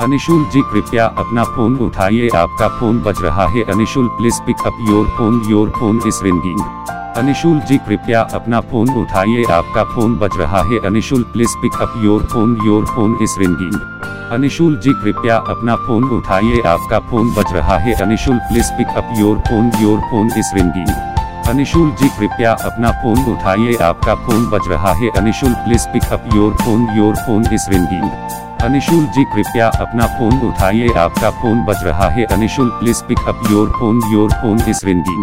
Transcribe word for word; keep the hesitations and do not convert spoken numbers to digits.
अनिशुल जी कृपया अपना फोन उठाइए, आपका फोन बज रहा है। Anishul please pick up your phone, your phone is ringing. Anishul ji कृपया अपना फोन उठाइए, आपका फोन बज रहा है। Anishul please pick up your phone, your phone is ringing. Anishul ji कृपया अपना फोन उठाइए, आपका फोन बज रहा है। Anishul please pick up your phone, your phone is ringing. Anishul ji कृपया अपना फोन उठाइए, आपका फोन बज रहा है। Anishul please pick up your phone, your phone is ringing. Anishul ji कृपया अपना फोन उठाइए, आपका फोन बज रहा है। Anishul please pick up your phone, your phone is ringing.